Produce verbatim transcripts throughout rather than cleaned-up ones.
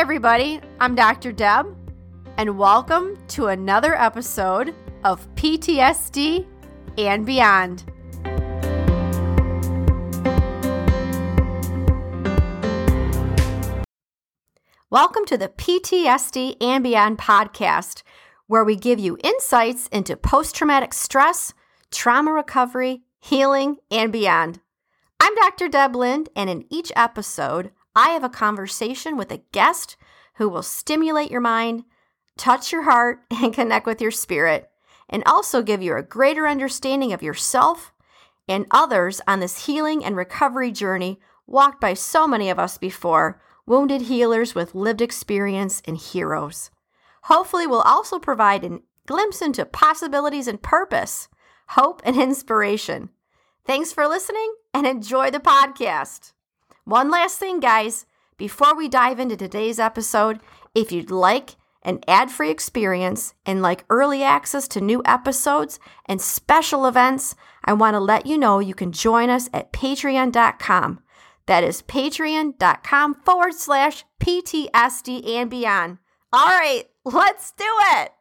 everybody, I'm Doctor Deb, and welcome to another episode of P T S D and Beyond. Welcome to the P T S D and Beyond podcast, where we give you insights into post-traumatic stress, trauma recovery, healing, and beyond. I'm Doctor Deb Lind, and in each episode, I have a conversation with a guest who will stimulate your mind, touch your heart, and connect with your spirit, and also give you a greater understanding of yourself and others on this healing and recovery journey walked by so many of us before, wounded healers with lived experience and heroes. Hopefully, we'll also provide a glimpse into possibilities and purpose, hope, and inspiration. Thanks for listening and enjoy the podcast. One last thing, guys, before we dive into today's episode, if you'd like an ad-free experience and like early access to new episodes and special events, I want to let you know you can join us at patreon dot com. That is patreon.com forward slash PTSD and beyond. All right, let's do it.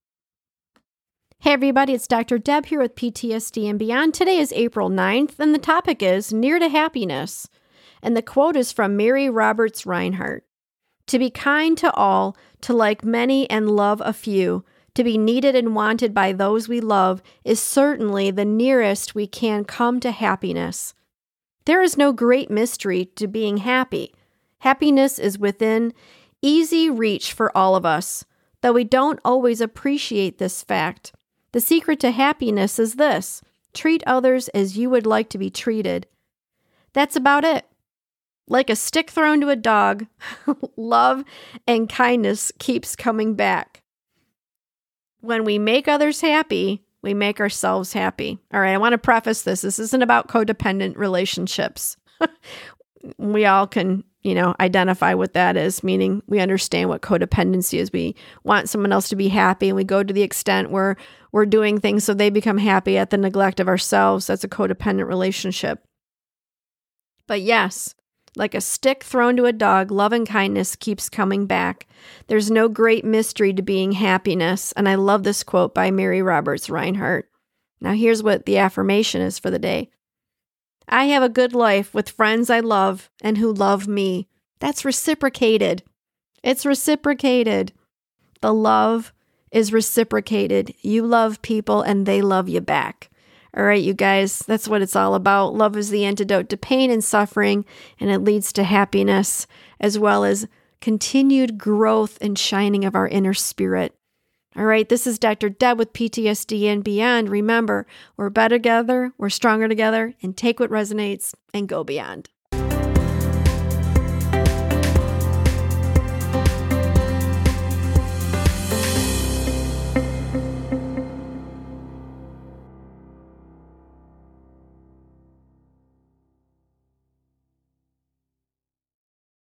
Hey everybody, it's Doctor Deb here with P T S D and Beyond. Today is April ninth, and the topic is Near to Happiness. And the quote is from Mary Roberts Rinehart. To be kind to all, to like many and love a few, to be needed and wanted by those we love is certainly the nearest we can come to happiness. There is no great mystery to being happy. Happiness is within easy reach for all of us, though we don't always appreciate this fact. The secret to happiness is this: treat others as you would like to be treated. That's about it. Like a stick thrown to a dog, love and kindness keeps coming back. When we make others happy, we make ourselves happy. All right, I want to preface this. This isn't about codependent relationships. We all can, you know, identify what that is, meaning we understand what codependency is. We want someone else to be happy, and we go to the extent where we're doing things so they become happy at the neglect of ourselves. That's a codependent relationship. But yes, like a stick thrown to a dog, love and kindness keeps coming back. There's no great mystery to being happiness. And I love this quote by Mary Roberts Rinehart. Now here's what the affirmation is for the day. I have a good life with friends I love and who love me. That's reciprocated. It's reciprocated. The love is reciprocated. You love people and they love you back. All right, you guys, that's what it's all about. Love is the antidote to pain and suffering, and it leads to happiness, as well as continued growth and shining of our inner spirit. All right, this is Doctor Deb with P T S D and Beyond. Remember, we're better together, we're stronger together, and take what resonates and go beyond.